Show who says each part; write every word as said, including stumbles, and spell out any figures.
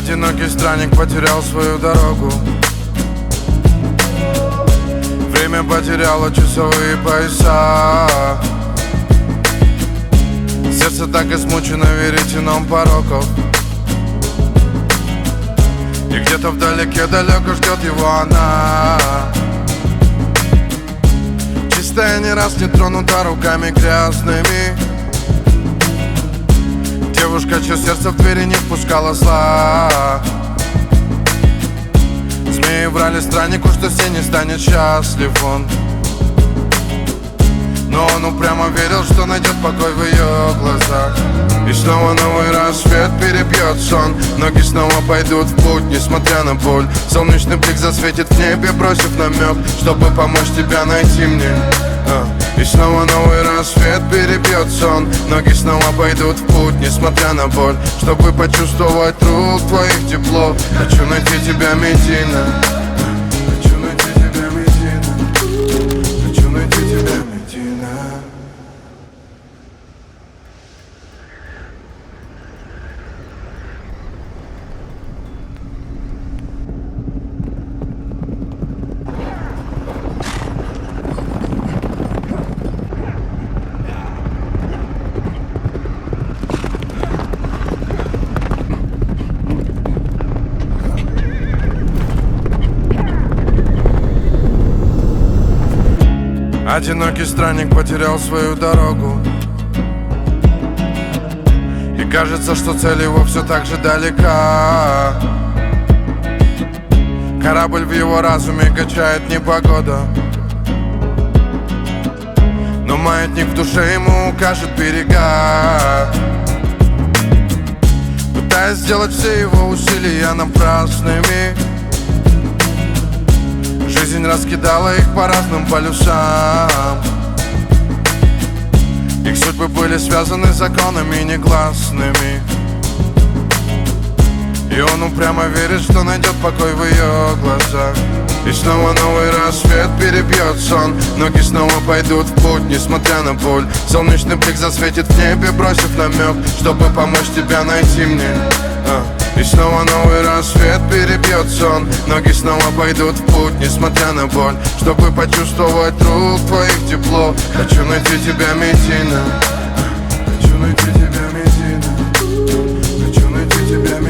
Speaker 1: Одинокий странник потерял свою дорогу. Время потеряло часовые пояса. Сердце так измучено веретеном пороков. И где-то вдалеке далеко ждет его она, чистая, не раз не тронута руками грязными. Девушка, чье сердце в двери не впускала зла. Змеи врали страннику, что все не станет счастлив он. Но он упрямо верил, что найдет покой в ее глазах. И снова новый рассвет перебьет сон. Ноги снова пойдут в путь, несмотря на боль. Солнечный блик засветит в небе, бросив намек, чтобы помочь тебя найти мне. а. И снова новый рассвет перебьет сон. Ноги снова пойдут в путь, несмотря на боль, чтобы почувствовать рук твоих тепло. Хочу найти тебя, Медина. Хочу найти тебя, Медина. Хочу найти тебя, Медина. Одинокий странник потерял свою дорогу. И кажется, что цель его все так же далека. Корабль в его разуме качает непогода, но маятник в душе ему укажет берега. Пытаясь сделать все его усилия напрасными, жизнь раскидала их по разным полюсам. Их судьбы были связаны законами негласными. И он упрямо верит, что найдет покой в ее глазах. И снова новый рассвет перебьет сон. Ноги снова пойдут в путь, несмотря на боль. Солнечный блик засветит в небе, бросив намек, чтобы помочь тебя найти мне. а. И снова новый рассвет перебьет сон. Ноги снова пойдут в путь, несмотря на боль, чтобы почувствовать рук твоих тепло. Хочу найти тебя, Медина. Хочу найти тебя, Медина. Хочу найти тебя, Медина.